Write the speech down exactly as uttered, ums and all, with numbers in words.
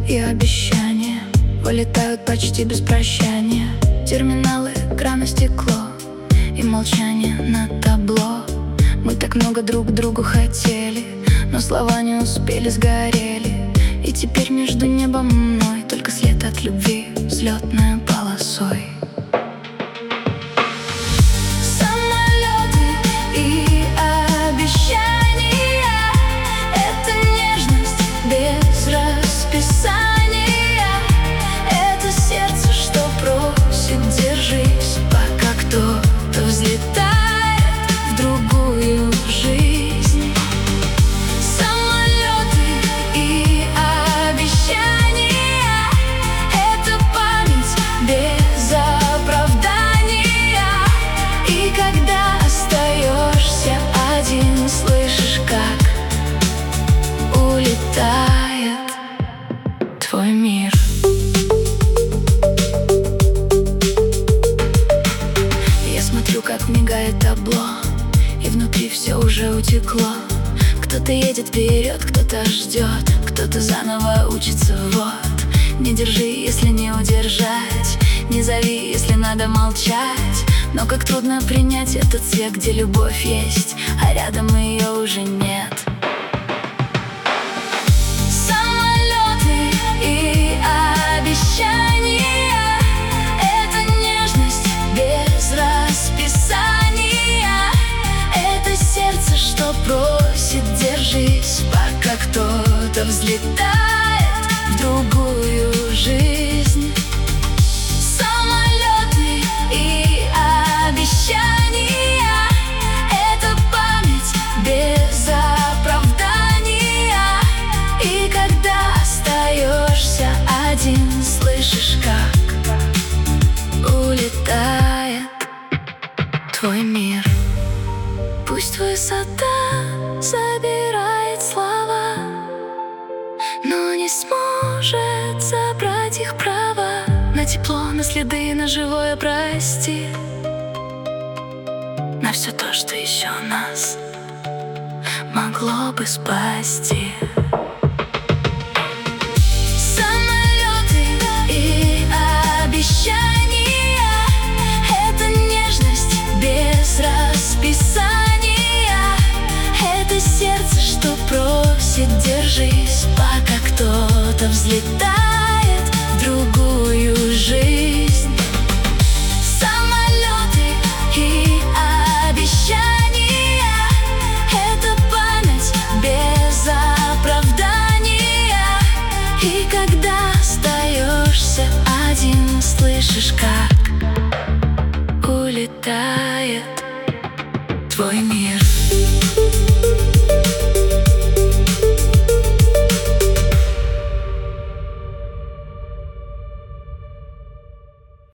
и обещания вылетают почти без прощания. Терминалы, экраны, стекло и молчание на табло. Мы так много друг другу хотели, но слова не успели, сгорели. И теперь между небом и мной только след от любви взлетной полосой. Самолеты и обещания — это нежность без расписания. Это сердце, что просит: держись, пока кто-то взлетает в другую жизнь. Самолеты и обещания — это память без оправдания. И когда остаешься один, слышишь, как улетает твой мир. Я смотрю, как мигает табло, и внутри все уже утекло. Кто-то едет вперед, кто-то ждет, кто-то заново учится, вот. Не держи, если не удержать, не зови, если надо молчать. Но как трудно принять этот свет, где любовь есть, а рядом ее уже нет. Самолеты и обещания — это нежность без расписания. Это сердце, что просит: держись, пока кто-то взлетает в другую жизнь. Самолеты и обещания — это память без оправдания. И когда остаешься один, слышишь, как улетает твой мир. Пусть высота забирает слова, но не сможет забрать их право на тепло, на следы, на живое прости, на все то, что еще нас могло бы спасти. Самолеты и обещания — это нежность без расписания. Это сердце, что просит: держись, пока кто-то взлетает в другую жизнь. Самолеты и обещания — это память без оправдания. И когда остаешься один, слышишь, как улетает твой мир.